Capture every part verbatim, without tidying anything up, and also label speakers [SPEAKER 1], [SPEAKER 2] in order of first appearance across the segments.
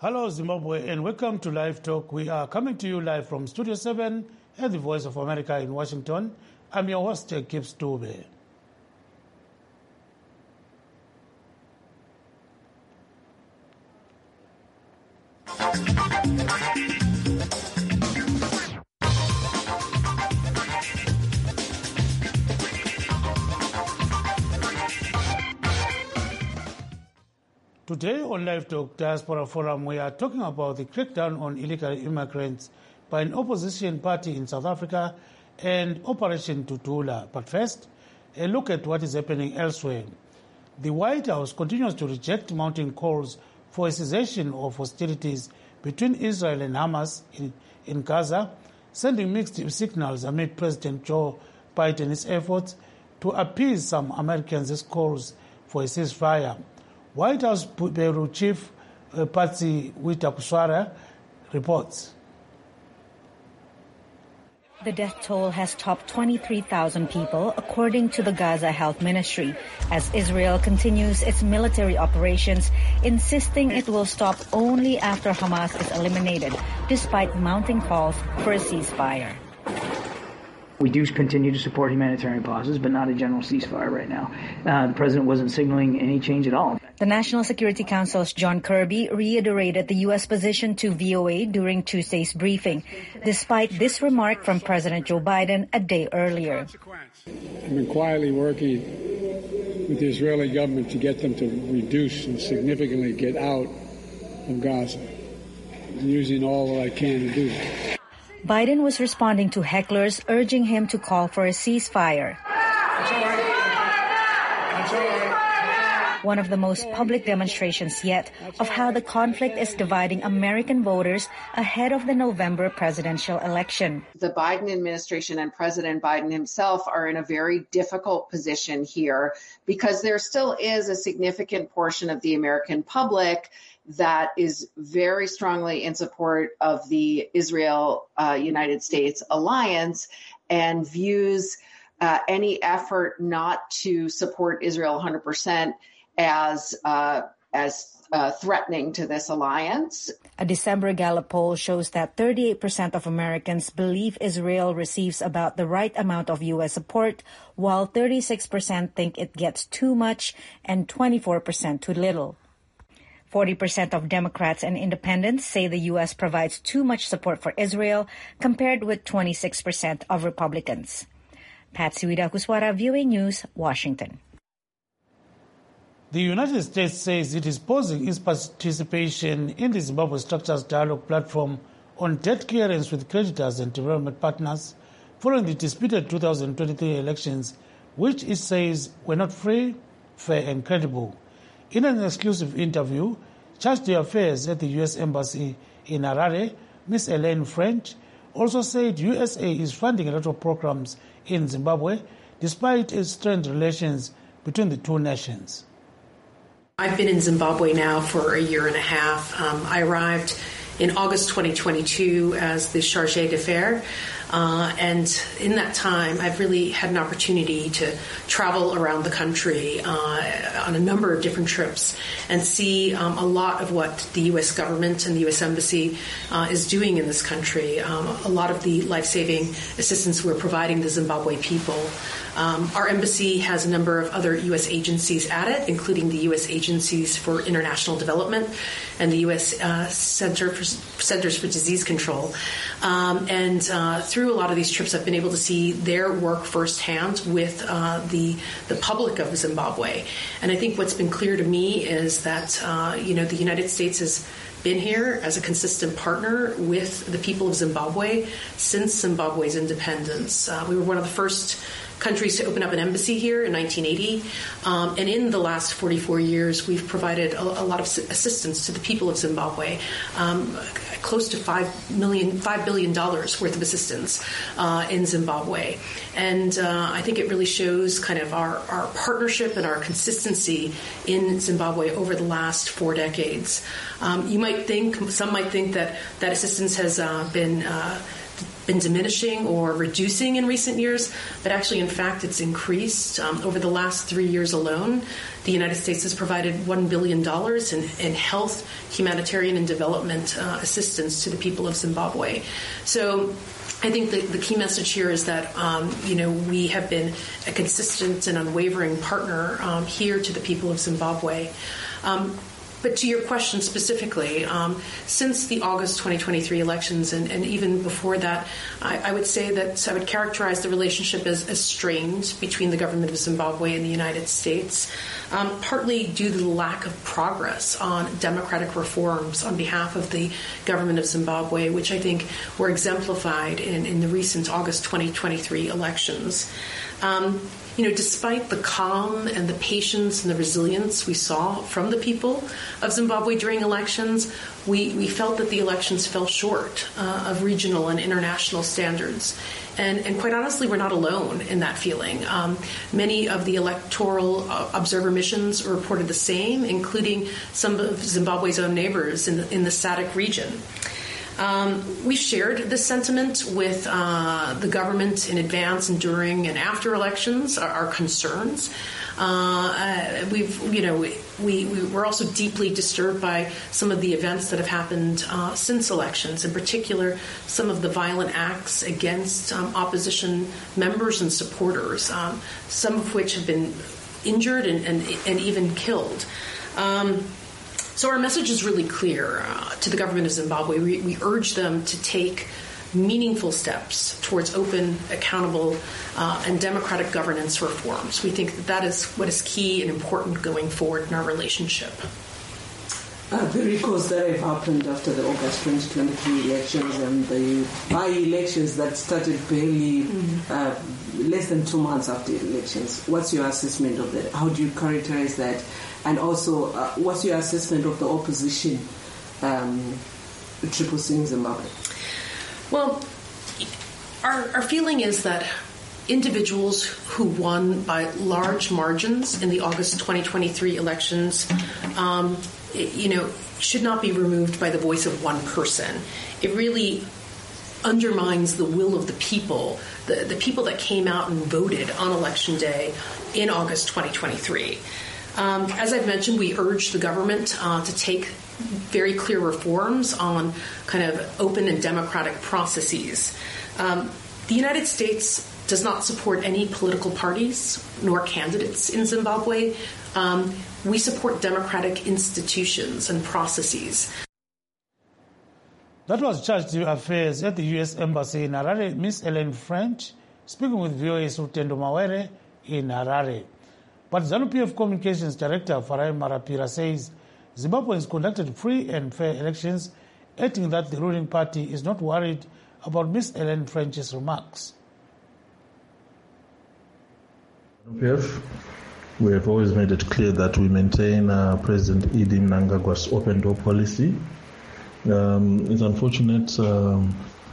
[SPEAKER 1] Hello, Zimbabwe, and welcome to Live Talk. We are coming to you live from Studio seven at the Voice of America in Washington. I'm your host, Gibbs Dube. Today on Live Talk Diaspora Forum, we are talking about the crackdown on illegal immigrants by an opposition party in South Africa and Operation Tutula. But first, a look at what is happening elsewhere. The White House continues to reject mounting calls for a cessation of hostilities between Israel and Hamas in, in Gaza, sending mixed signals amid President Joe Biden's efforts to appease some Americans' calls for a ceasefire. White House Bureau Chief uh, Patsy Widakuswara reports.
[SPEAKER 2] The death toll has topped twenty-three thousand people, according to the Gaza Health Ministry, as Israel continues its military operations, insisting it will stop only after Hamas is eliminated, despite mounting calls for a ceasefire.
[SPEAKER 3] We do continue to support humanitarian pauses, but not a general ceasefire right now. Uh, the president wasn't signaling any change at all.
[SPEAKER 2] The National Security Council's John Kirby reiterated the U S position to V O A during Tuesday's briefing, despite this remark from President Joe Biden a day earlier.
[SPEAKER 4] I've been quietly working with the Israeli government to get them to reduce and significantly get out of Gaza. I'm using all that I can to do that.
[SPEAKER 2] Biden was responding to hecklers urging him to call for a ceasefire.
[SPEAKER 4] That's all right. That's all right.
[SPEAKER 2] One of the most public demonstrations yet of how the conflict is dividing American voters ahead of the November presidential election.
[SPEAKER 5] The Biden administration and President Biden himself are in a very difficult position here because there still is a significant portion of the American public that is very strongly in support of the Israel-United uh, States alliance and views uh, any effort not to support Israel one hundred percent as uh, as uh, threatening to this alliance.
[SPEAKER 2] A December Gallup poll shows that thirty-eight percent of Americans believe Israel receives about the right amount of U S support, while thirty-six percent think it gets too much and twenty-four percent too little. forty percent of Democrats and independents say the U S provides too much support for Israel, compared with twenty-six percent of Republicans. Patsy Widakuswara, V O A News, Washington.
[SPEAKER 1] The United States says it is pausing its participation in the Zimbabwe Structures Dialogue platform on debt clearance with creditors and development partners following the disputed two thousand twenty-three elections, which it says were not free, fair and credible. In an exclusive interview, Charge d'Affaires at the U S Embassy in Harare, Miz Elaine French, also said U S A is funding a lot of programs in Zimbabwe, despite its strained relations between the two nations.
[SPEAKER 6] I've been in Zimbabwe now for a year and a half. Um, I arrived in August twenty twenty-two as the Charge d'Affaires. Uh, and in that time, I've really had an opportunity to travel around the country uh, on a number of different trips and see um, a lot of what the U S government and the U S Embassy uh, is doing in this country. Um, a lot of the life-saving assistance we're providing the Zimbabwe people. Um, our embassy has a number of other U S agencies at it, including the U S Agencies for International Development and the U S Uh, Center for, Centers for Disease Control. Um, and uh, through a lot of these trips, I've been able to see their work firsthand with uh, the the public of Zimbabwe. And I think what's been clear to me is that uh, you know the United States has been here as a consistent partner with the people of Zimbabwe since Zimbabwe's independence. Uh, we were one of the first countries to open up an embassy here in nineteen eighty. Um, and in the last forty-four years, we've provided a, a lot of assistance to the people of Zimbabwe, um, close to five million, five billion dollars worth of assistance uh, in Zimbabwe. And uh, I think it really shows kind of our, our partnership and our consistency in Zimbabwe over the last four decades. Um, you might think, some might think that that assistance has uh, been uh, been diminishing or reducing in recent years, but actually, in fact, it's increased. Um, over the last three years alone, the United States has provided one billion dollars in, in health, humanitarian, and development uh, assistance to the people of Zimbabwe. So I think the, the key message here is that, um, you know, we have been a consistent and unwavering partner um, here to the people of Zimbabwe. Um, But to your question specifically, um, since the August twenty twenty-three elections and, and even before that, I, I would say that I would characterize the relationship as, as strained between the government of Zimbabwe and the United States, um, partly due to the lack of progress on democratic reforms on behalf of the government of Zimbabwe, which I think were exemplified in, in the recent August twenty twenty-three elections. Um, You know, despite the calm and the patience and the resilience we saw from the people of Zimbabwe during elections, we, we felt that the elections fell short uh, of regional and international standards. And, and quite honestly, we're not alone in that feeling. Um, many of the electoral uh, observer missions reported the same, including some of Zimbabwe's own neighbors in the, in the S A D C region. Um, we've shared this sentiment with uh, the government in advance and during and after elections, our, our concerns. Uh, uh, we've, you know, we, we, we're also deeply disturbed by some of the events that have happened uh, since elections, in particular, some of the violent acts against um, opposition members and supporters, um, some of which have been injured and, and, and even killed. Um, So our message is really clear uh, to the government of Zimbabwe. We, we urge them to take meaningful steps towards open, accountable, uh, and democratic governance reforms. We think that that is what is key and important going forward in our relationship.
[SPEAKER 7] Uh, the recalls that have happened after the August twenty twenty-three elections and the by-elections that started barely mm-hmm. uh, less than two months after the elections, what's your assessment of that? How do you characterize that? And also, uh, what's your assessment of the opposition um, Triple C in Zimbabwe?
[SPEAKER 6] Well, our, our feeling is that individuals who won by large margins in the August twenty twenty-three elections, um, you know, should not be removed by the voice of one person. It really undermines the will of the people, the, the people that came out and voted on Election Day in August twenty twenty-three. Um, as I've mentioned, we urge the government uh, to take very clear reforms on kind of open and democratic processes. Um, the United States does not support any political parties nor candidates in Zimbabwe. Um, we support democratic institutions and processes.
[SPEAKER 1] That was Chargé d'Affaires at the U S Embassy in Harare, Miss Ellen French, speaking with V O A's Rutendo Mawere in Harare. But ZANU-P F Communications Director Farai Marapira says Zimbabweans conducted free and fair elections, adding that the ruling party is not worried about Miss Ellen French's remarks.
[SPEAKER 8] ZANU-P F, we have always made it clear that we maintain uh, President Idi Mnangagwa's open door policy. Um, it's unfortunate um,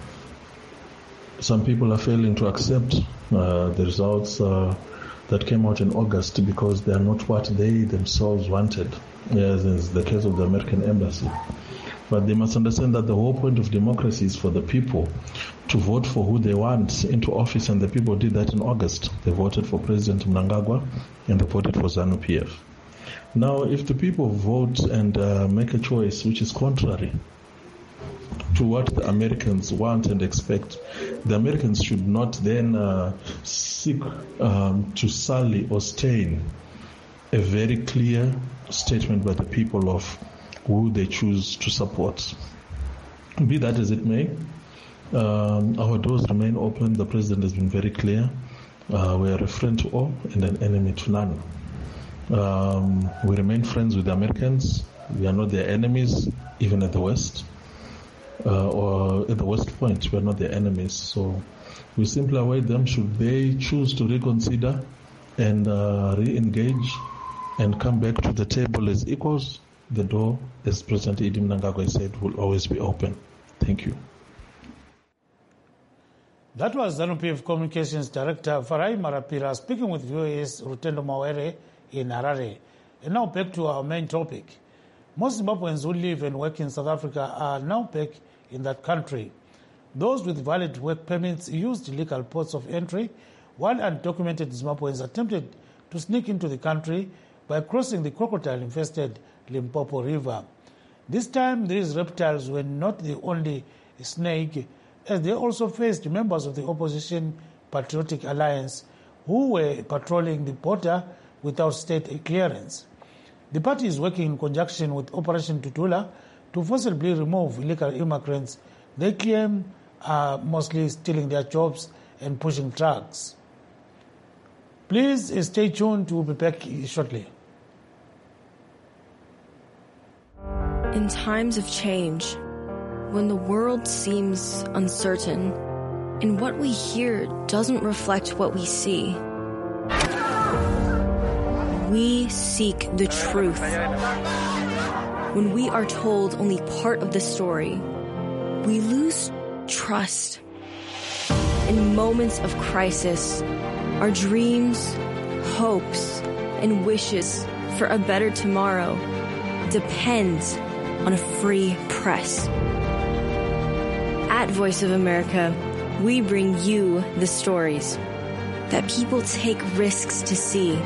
[SPEAKER 8] some people are failing to accept uh, the results uh, that came out in August because they are not what they themselves wanted, as is the case of the American embassy. But they must understand that the whole point of democracy is for the people to vote for who they want into office, and the people did that in August. They voted for President Mnangagwa and they voted for ZANU-P F. Now, if the people vote and uh, make a choice which is contrary to what the Americans want and expect, the Americans should not then uh, seek um, to sully or stain a very clear statement by the people of who they choose to support. Be that as it may, um, our doors remain open. The President has been very clear. Uh, we are a friend to all and an enemy to none. Um, we remain friends with the Americans. We are not their enemies, even at the West. Uh, or at the West Point, we are not their enemies. So we simply await them should they choose to reconsider and uh, re-engage and come back to the table as equals. The door, as President Idi Mnangagwa said, will always be open. Thank you.
[SPEAKER 1] That was ZANU-P F Communications Director Farai Marapira speaking with V O A's Rutendo Mawere in Harare. And now back to our main topic. Most Zimbabweans who live and work in South Africa are now back in that country. Those with valid work permits used illegal ports of entry, while undocumented Zimbabweans attempted to sneak into the country by crossing the crocodile-infested Limpopo River. This time, these reptiles were not the only snake, as they also faced members of the opposition Patriotic Alliance who were patrolling the border without state clearance. The party is working in conjunction with Operation Tutula to forcibly remove illegal immigrants they claim are mostly stealing their jobs and pushing drugs. Please stay tuned. We'll be back shortly.
[SPEAKER 9] In times of change, when the world seems uncertain and what we hear doesn't reflect what we see, we seek the truth. When we are told only part of the story, we lose trust. In moments of crisis, our dreams, hopes, and wishes for a better tomorrow depend on a free press. At Voice of America, we bring you the stories that people take risks to see.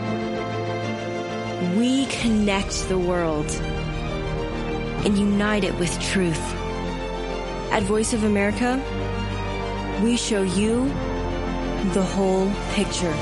[SPEAKER 9] We connect the world and unite it with truth. At Voice of America, we show you the whole picture.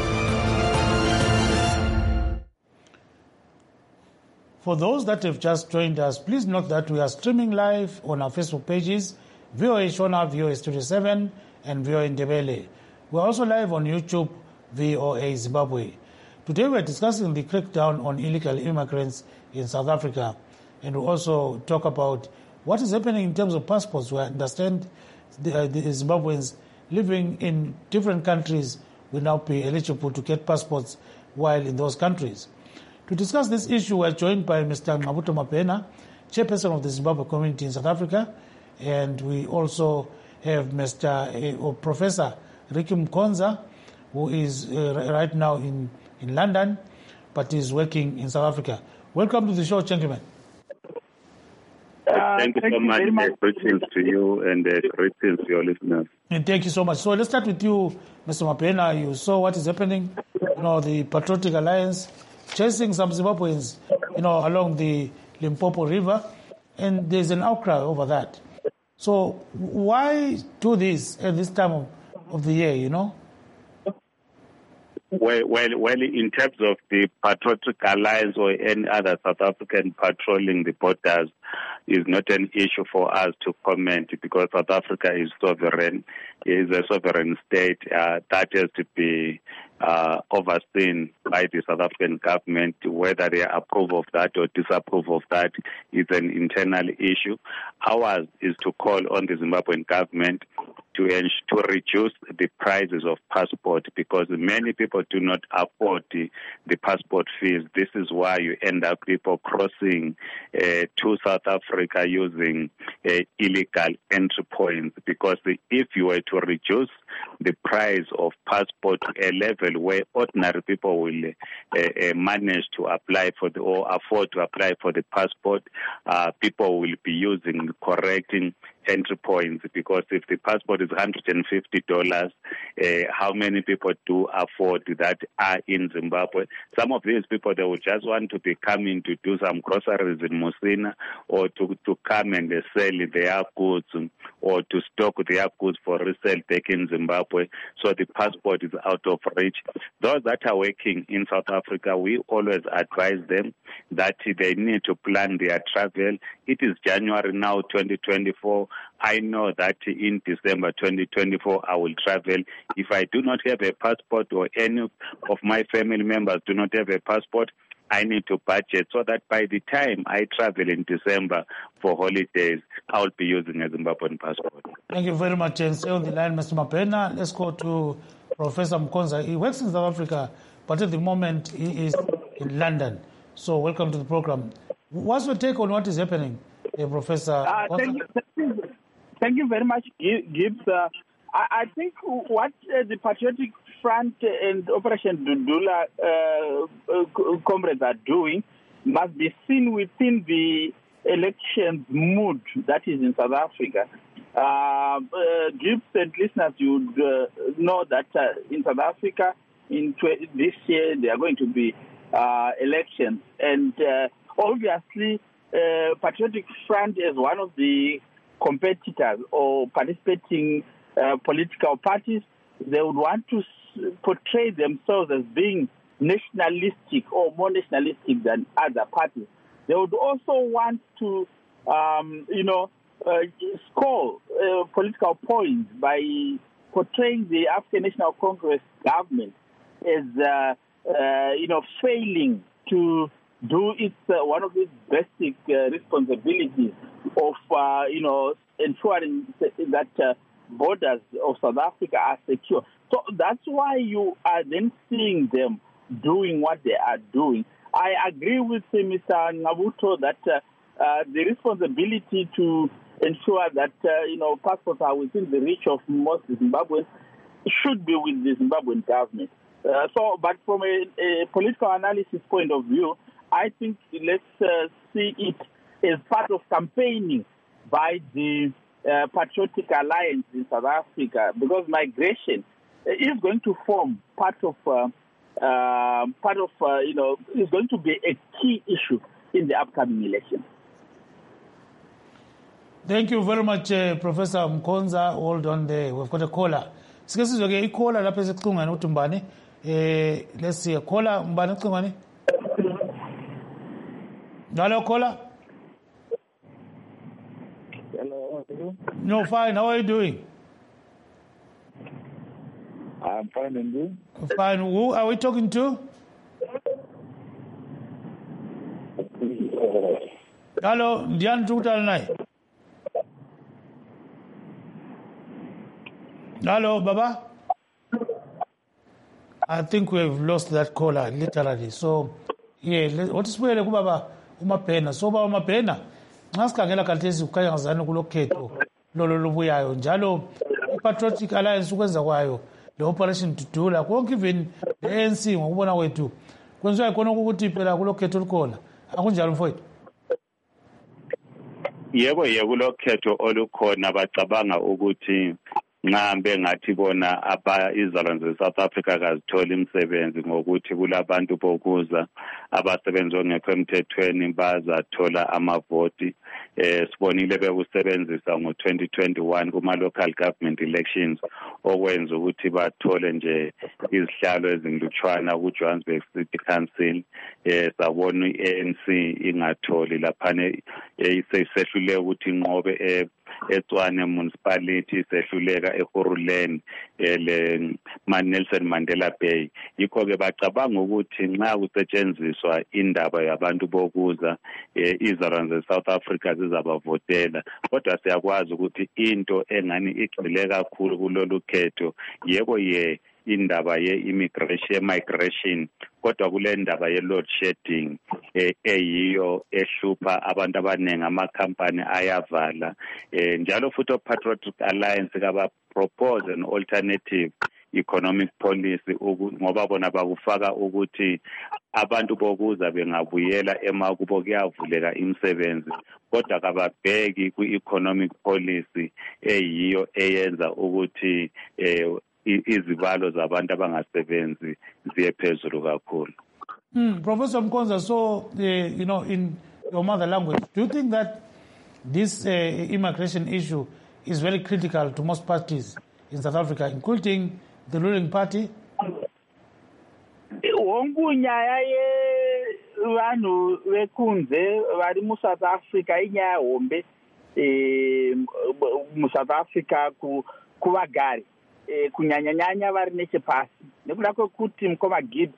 [SPEAKER 1] For those that have just joined us, please note that we are streaming live on our Facebook pages, V O A Shona, V O A Studio seven, and V O A Ndebele. We are also live on YouTube, V O A Zimbabwe. Today we are discussing the crackdown on illegal immigrants in South Africa, and we also talk about what is happening in terms of passports. We understand the, uh, the Zimbabweans living in different countries will now be eligible to get passports while in those countries. To discuss this issue, we are joined by Mister Ngqabuto Mapena, chairperson of the Zimbabwe community in South Africa, and we also have Mister Uh, or Professor Ricky Mkonza, who is uh, right now in, in London, but is working in South Africa. Welcome to the show, gentlemen.
[SPEAKER 10] Uh, thank you thank so you much. much. Greetings to you and uh, greetings to your listeners.
[SPEAKER 1] And thank you so much. So let's start with you, Mister Mapena. You saw what is happening. You know, the Patriotic Alliance chasing some Zimbabweans, you know, along the Limpopo River, and there's an outcry over that. So why do this at this time of, of the year, you know?
[SPEAKER 10] Well, well, well, in terms of the Patriotic Alliance or any other South African patrolling the borders is not an issue for us to comment, because South Africa is sovereign, is a sovereign state uh, that has to be uh, overseen by the South African government. Whether they approve of that or disapprove of that is an internal issue. Ours is to call on the Zimbabwean government to to reduce the prices of passport, because many people do not afford the, the passport fees. This is why you end up people crossing uh, to South Africa using uh, illegal entry points, because if you were to reduce the price of passport to a level where ordinary people will uh, uh, manage to apply for the or afford to apply for the passport, uh, people will be using correcting entry points, because if the passport is one hundred fifty dollars, uh, how many people do afford that are in Zimbabwe? Some of these people, they will just want to be coming to do some groceries in Musina, or to, to come and sell their goods, or to stock their goods for resale back in Zimbabwe. So the passport is out of reach. Those that are working in South Africa, we always advise them that they need to plan their travel. It is January now, twenty twenty-four. I know that in December twenty twenty-four, I will travel. If I do not have a passport, or any of my family members do not have a passport, I need to budget so that by the time I travel in December for holidays, I'll be using a Zimbabwean passport.
[SPEAKER 1] Thank you very much. And stay on the line, Mister Mapena. Let's go to Professor Mkonza. He works in South Africa, but at the moment he is in London. So welcome to the program. What's your take on what is happening, uh, Professor?
[SPEAKER 11] Uh, thank, you, thank, you, thank you very much, Gibbs. Uh, I, I think what uh, the Patriotic Front and Operation Dudula uh, uh, comrades are doing must be seen within the elections mood that is in South Africa. Uh, uh, Gibbs and listeners, you uh, know that uh, in South Africa, in tw- this year, there are going to be uh, elections. And uh, obviously, uh, Patriotic Front is one of the competitors or participating uh, political parties. They would want to s- portray themselves as being nationalistic or more nationalistic than other parties. They would also want to, um, you know, uh, score uh, political points by portraying the African National Congress government as, uh, uh, you know, failing to do its uh, one of its basic uh, responsibilities of, uh, you know, ensuring that uh, borders of South Africa are secure. So that's why you are then seeing them doing what they are doing. I agree with uh, Mister Ngabuto that uh, uh, the responsibility to ensure that, uh, you know, passports are within the reach of most Zimbabweans should be with the Zimbabwean government. Uh, so, but from a, a political analysis point of view, I think let's uh, see it as part of campaigning by the uh, Patriotic Alliance in South Africa, because migration is going to form part of, uh, uh, part of uh, you know, is going to be a key issue in the upcoming election.
[SPEAKER 1] Thank you very much, uh, Professor Mkonza. Hold on there. We've got a caller. Sikesizwe ke caller lapha esicingweni uthi mbani. Eh, let's see a caller mbani ucingweni. Hello, caller.
[SPEAKER 12] Hello.
[SPEAKER 1] No, fine. How are you doing?
[SPEAKER 12] I'm fine, and you?
[SPEAKER 1] Fine. Who are we talking to? Hello, Diane Tutalnai. Hello, Baba. I think we've lost that caller literally. So, yeah, what is where Baba umapena? So Baba umapena. Ngasikhangela khathesi ukhanya ngazana kulokhetho lolo lubuyayo njalo iPatriotic Alliance ukwenza kwayo le operation Tudula konke even the A N C ngokubona kwethu kwenziwa khona ukuthi phela kulokhetho likhona akunjalo mfowethu.
[SPEAKER 10] Yebo yebo kulokhetho olukhona bacabanga ukuthi nqambe ngathi bona aba izalwane ze-South Africa kazithola imisebenzi ngokuthi kulabantu bokuza abasebenza ngekho emthethweni bazathola amavoti. Eh sibonile bekusebenzisa ngo twenty twenty-one kuma local government elections okwenza ukuthi bathole nje izihlalo ezingilutshwana ku Johannesburg City Council. Eh sabona i-A N C ingatholi laphane isehlule ukuthi inqobe eh eTshwane municipality sehluleka eHoruleni ele Nelson Mandela Bay. Yikho ke bacabanga ukuthi nxa kusetshenziswa indaba yabantu bokuza izalwane ze-South Africa zizabavotela, kodwa siyakwazi ukuthi into engani igxile kakhulu kulolu khetho yebo ye indaba ye-immigration migration, kodwa kule ndaba ye-load shedding eyiyo ehlupha abantu abaningi, amakhampani ayavala. Njalo futhi o-Patriotic Alliance kaba propose an alternative economic policy ngoba bona bakufaka ukuthi abantu bokuza bengabuyela emakubo kuyavuleka imisebenzi, kodwa kababheki ku-economic policy eyiyo eyenza ukuthi izibalo zabantu abangasebenzi ziye phezulu kakhulu.
[SPEAKER 1] Mm, Professor Mkonza, so uh, you know, in your mother language, do you think that this uh, immigration issue is very critical to most parties in South Africa, including the ruling party?
[SPEAKER 11] Nyaya ye vanhu vekunze vari muSouth Africa inyaya hombe muSouth Africa kuvagari kunyanyanyanya vari nechepasi, nekuda kwekuti mukoma Gibbs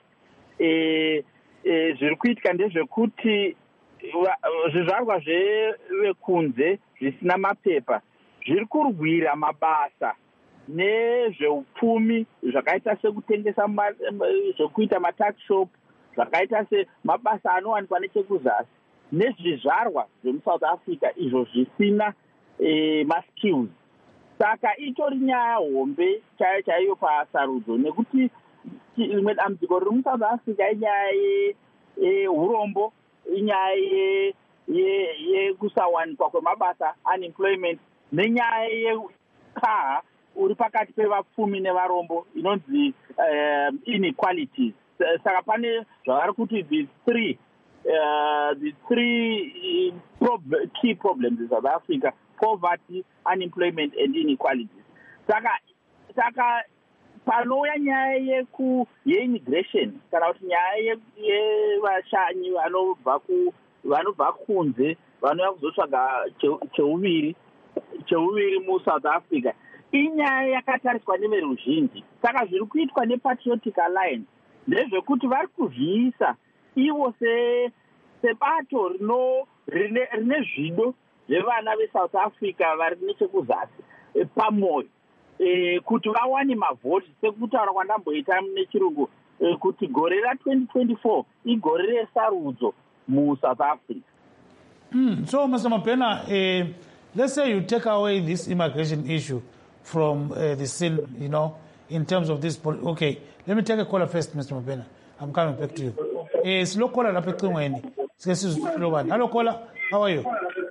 [SPEAKER 11] zviri kuitika ndezvekuti zvizvarwa zvevekunze zvisina mapepa zviri kurwira mabasa nezveupfumi zvakaita sekutengesa zvekuita mataxshop, zvakaita semabasa anowanikwa nechekuzasi, nezvizvarwa zvemuSouth Africa izvo zvisina maskills. Saka itori nyaya hombe chaiyo chaiyo pasarudzo, nekuti rimwe dambudziko riri muSouth Africa inyaya yeurombo, inyaya yekusawanikwa kwemabasa, unemployment, nenyaya yekaha uri pakati pevapfumi nevarombo inonzi uh, inequalities. Saka pane zvavari kuti the three uh, the three prob- key problems in South Africa: poverty, unemployment, and inequalities. Saka saka panouya nyaya yeku yeimmigration kana kuti nyaya yevashanyi vanobva ku vanobva kunze vanouya kuzotsvaga cheuviri cheuviri muSouth Africa, inyaya yakatariswa neveruzhinji. Saka zviri kuitwa nePatriotic Alliance ndezvekuti vari kuzviisa ivo sebato rino rine zvido zvevana veSouth Africa vari nechekuzasi pamwoyo, E, kuti vawane mavhoti sekutaura kwandamboita nechirungu e, kuti gore ra-twenty twenty-four igore resarudzo muSouth Africa.
[SPEAKER 1] Mm, so, Mister Mapena, uh, let's say you take away this immigration issue from uh, the scene, you know, in terms of this. Okay, let me take a caller first, Mister Mapena. I'm coming back to you. Uh, slow caller, hello, caller. How are you?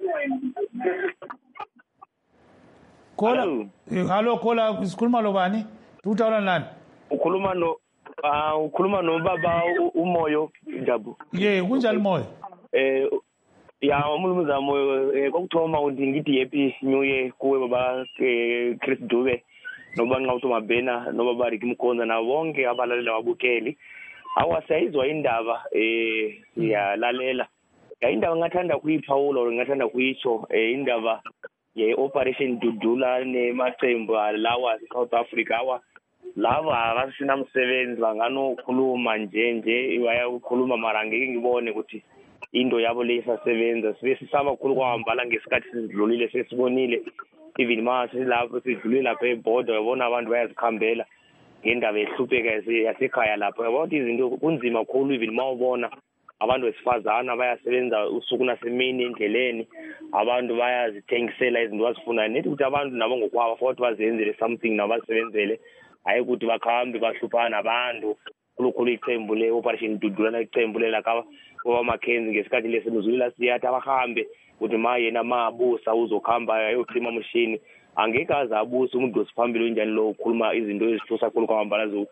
[SPEAKER 1] Kola, hello Kola, isikhuluma lo bani? Utaula nani?
[SPEAKER 13] Ukhuluma no ah ukhuluma no baba umoyo Jabu.
[SPEAKER 1] Yeah, kunjani moyo?
[SPEAKER 13] Eh ya umuluza moyo eh kokuthoma uthi ngithi happy new year kuwe baba Chris Dube noba Nqawuthi Mabhena noba bari Kimkhonza na bonke abalaleli ababukeli. Awasayizwa indaba eh siyalalela. Ya indaba ngathanda kuyiphawula ngathanda kuyitsho eh indaba ye Operation Dudula nemacembu lawa South Africa awa lava abasina msebenzi banganokhuluma nje nje bayakhuluma mara ngeke ngibone ukuthi into yabo leyisasebenza sibe sisaba kakhulu kwahambala ngesikhathi sizidlulile sesibonile even mase lapho sidlulile lapha eborder yabona abantu bayazikhambela ngendaba ehlupheka yasekhaya lapho yabona izinto kunzima kakhulu even mawubona abantu besifazana bayasebenza usuku nasemini endleleni, abantu bayazithengisela izinto bazifuna nethi ukuthi abantu nabo ngokwabo futhi bazenzele something nabasebenzele, hayi ukuthi bakhambe bahluphana abantu khulukhulu iqembu le Operation Dudula iqembu lela ka oba Mackenzie ngesikhathi lesenuzulila siyathi abahambe ukuthi ma yena mabusa uzokhamba ayocima machine angeke azabusa umuntu osiphambili onjani lo ukhuluma izinto ezithusa kakhulu kwamambala zo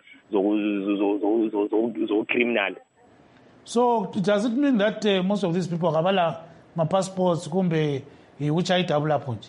[SPEAKER 13] zo zo zo criminal.
[SPEAKER 1] So does it mean that uh, most of these people have my passports kumbe which I double up on?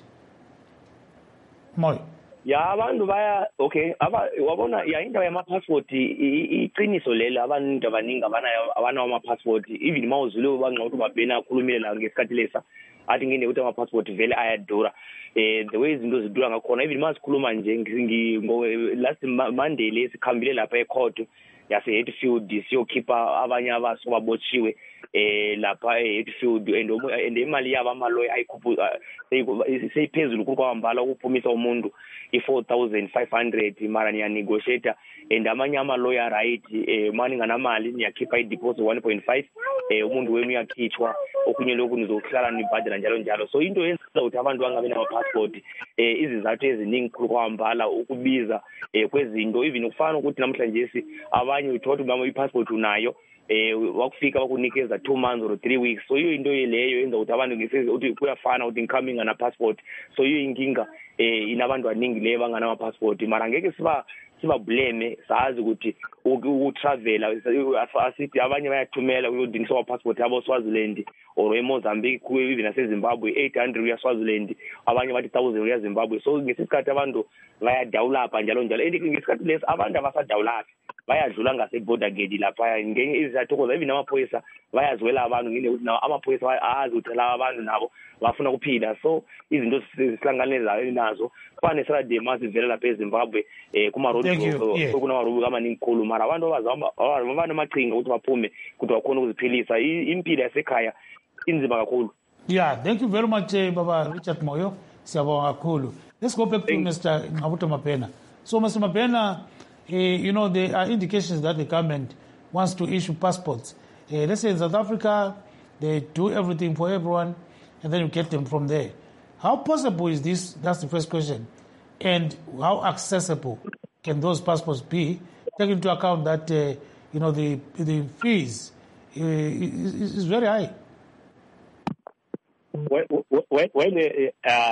[SPEAKER 1] Moyo.
[SPEAKER 13] Ya abantu baya okay aba wabona ya indaba yama passport iqiniso lela abantu abaningi abana abana ama passport even mawuzule banqawuthi babhena akhulumile la ngesikhathi lesa athi ngine ukuthi ama passport vele ayadura eh the way izinto zidura ngakhona even masikhuluma nje ngo last Monday lesikhambile lapha ecourt yase Hatfield siyokhipha abanye abaso babotshiwe eh lapha eHatfield and imali yabo amaloyi ayikhuphu seyiphezulu kwambala ukuphumisa umuntu i-four thousand five hundred mara niya negotiator and amanye amaloyi right eh mani nganamali niyakhipha i-deposit one point five eh umuntu wenu uyakhitshwa okunye lokhu nizokuhlala nibhadela njalo njalo. So into yenza ukuthi abantu bangabe nama passport eh izizathu eziningi kwambala ukubiza eh kwezinto even ukufana ukuthi namhlanje si abanye uthola ukuthi i-passport unayo eh wakufika bakunikeza two months or three weeks. So iyo into leyo yenza ukuthi abantu ngifike ukuthi kuyafana ukuthi incoming ana passport. So iyo inkinga eh inabantu abaningi le bangana ama passport mara ngeke siba siba blame sazi ukuthi ukutravela asithi abanye bayathumela uyodinisa ama passport yabo eSwaziland or eMozambique kuwe even naseZimbabwe eight hundred uya Swaziland abanye bathi one thousand uya Zimbabwe. So ngesikhathi abantu bayadawulapha njalo njalo ngesikhathi lesi abantu abasadawulapha bayadlula ngase border gate lapha ngenye izathokoza even amaphoyisa bayazwela abantu ngine ukuthi nawo amaphoyisa ayazi ukuthi laba abantu nabo bafuna kuphila. So izinto sihlanganezayo nazo fane Saturday masivela lapha eZimbabwe eh kuma road kuna marubu kama ninkhulu mara abantu abazama abantu amachinga ukuthi baphume ukuthi bakhona ukuziphilisa impilo yasekhaya inzima kakhulu.
[SPEAKER 1] Yeah, thank you very much uh, Baba Richard Moyo. Siyabonga kakhulu. Let's go back to Mister Nqawuthi Mabhena. So Mister Mabhena, uh, you know, there are indications that the government wants to issue passports. Uh, let's say in South Africa, they do everything for everyone, and then you get them from there. How possible is this? That's the first question. And how accessible can those passports be? Take into account that, uh, you know, the the fees uh, is, is very high.
[SPEAKER 13] Well, well, well uh,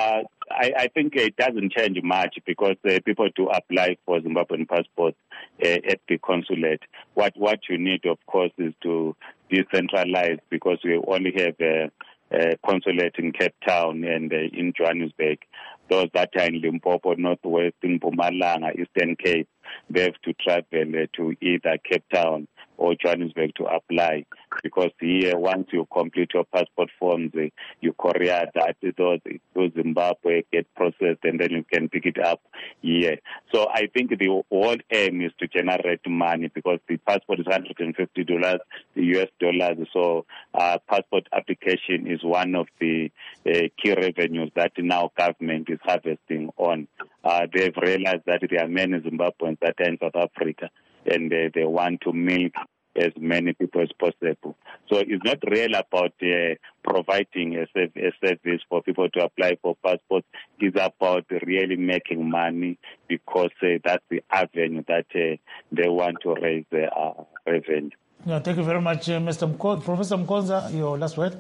[SPEAKER 10] I, I think it doesn't change much because uh, people do apply for Zimbabwean passports uh, at the consulate. What what you need, of course, is to decentralize because we only have a, a consulate in Cape Town and uh, in Johannesburg. Those that are in Limpopo, Northwest, in Mpumalanga, Eastern Cape, they have to travel uh, to either Cape Town or Johannesburg to apply. Because here, once you complete your passport forms, uh, you courier that those to Zimbabwe, get processed, and then you can pick it up here. So I think the whole aim is to generate money because the passport is one hundred fifty dollars, the U S dollars. So uh, passport application is one of the uh, key revenues that now government is harvesting on. Uh, they've realized that there are many Zimbabweans that are in South Africa, and uh, they want to milk as many people as possible. So it's not really about uh, providing a, a service for people to apply for passports. It's about really making money because uh, that's the avenue that uh, they want to raise their uh, revenue.
[SPEAKER 1] Yeah, thank you very much, uh, Mister Mko- Professor Mkonza. Your last word.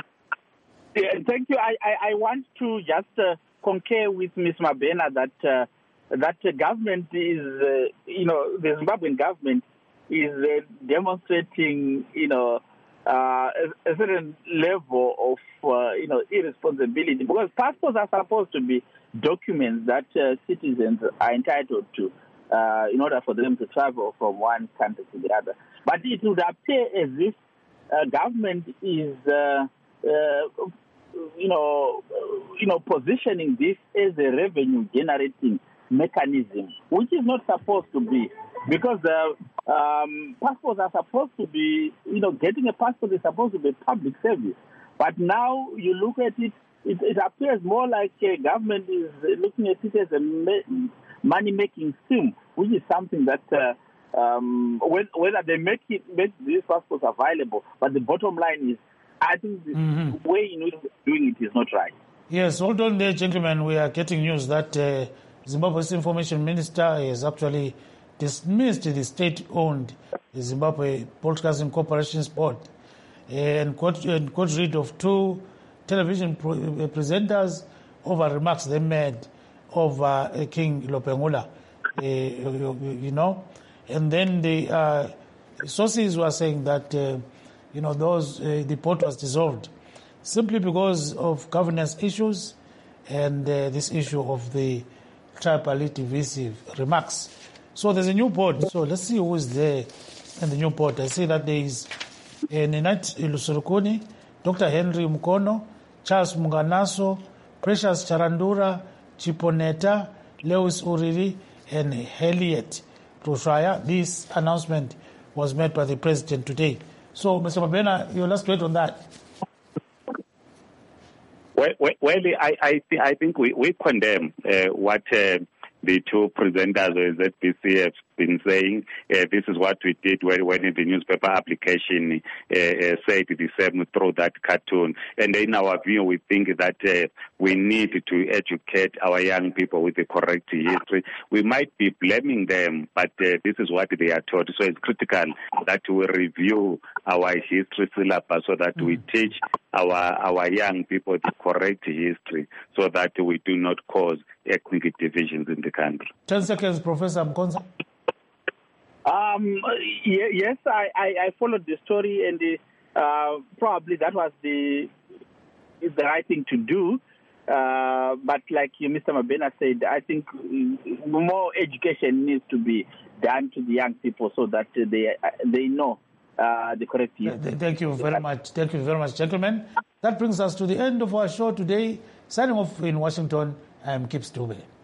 [SPEAKER 11] Yeah, thank you. I, I, I want to just uh, concur with Miz Mabena that uh, that the government is, uh, you know, the Zimbabwean government is uh, demonstrating, you know, uh, a, a certain level of, uh, you know, irresponsibility because passports are supposed to be documents that uh, citizens are entitled to uh, in order for them to travel from one country to the other. But it would appear as if uh, government is, uh, uh, you know, you know, positioning this as a revenue-generating mechanism, which is not supposed to be, because uh, um, passports are supposed to be, you know, getting a passport is supposed to be public service. But now you look at it, it, it appears more like a government is looking at it as a money-making scheme, which is something that uh, um, whether they make it make these passports available, but the bottom line is, I think the mm-hmm. way in which we're doing it is not right.
[SPEAKER 1] Yes, hold on there, gentlemen. We are getting news that uh, Zimbabwe's information minister has actually dismissed the state-owned Zimbabwe Broadcasting Corporation's board and got, and got rid of two television pro- presenters over remarks they made over uh, King Lopengula, uh, you, you know. And then the uh, sources were saying that, uh, you know, those uh, the board was dissolved simply because of governance issues and uh, this issue of the tribally divisive remarks. So there's a new board. So let's see who is there in the new board. I see that there is uh, Ninat Ilusurukuni, Doctor Henry Mukono, Charles Munganaso, Precious Charandura, Chiponeta, Lewis Uriri, and Heliet Rushaya. This announcement was made by the president today. So, Mister Mabena, your last word on that.
[SPEAKER 10] Well, well, well I, I, th- I think we, we condemn uh, what uh, the two presenters of Z B C have been saying. Uh, this is what we did when, when the newspaper application uh, uh, said the same through that cartoon. And in our view, we think that uh, we need to educate our young people with the correct history. We might be blaming them, but uh, this is what they are taught. So it's critical that we review our history syllabus so that mm-hmm. we teach our our young people the correct history so that we do not cause ethnic divisions in the country.
[SPEAKER 1] Ten seconds, Professor Mkonza.
[SPEAKER 11] Um, yes, I, I, I followed the story, and the, uh, probably that was the the right thing to do. Uh, but like Mister Mabena said, I think more education needs to be done to the young people so that they they know uh, the correct history.
[SPEAKER 1] Thank you very much. Thank you very much, gentlemen. That brings us to the end of our show today. Signing off in Washington, I am Kip Stube.